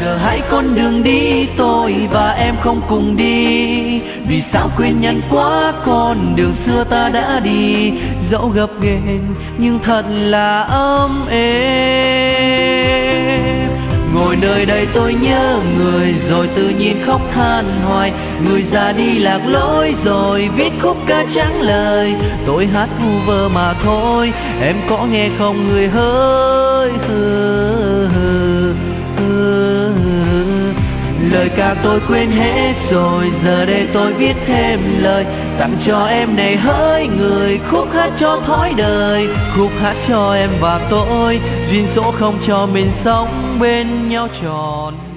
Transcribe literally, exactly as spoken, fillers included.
giờ hãy con đường đi, tôi và em không cùng đi. Vì sao quên nhanh quá con đường xưa ta đã đi, dẫu gập ghềnh nhưng thật là ấm êm. Ngồi nơi đây tôi nhớ người, rồi tự nhiên khóc than hoài. Người già đi lạc lối rồi viết khúc ca trắng lời, tôi hát vu vơ mà thôi, em có nghe không người hỡi? Lời ca tôi quên hết rồi, giờ đây tôi viết thêm lời tặng cho em này hỡi người. Khúc hát cho thói đời, khúc hát cho em và tôi, duyên số không cho mình sống bên nhau tròn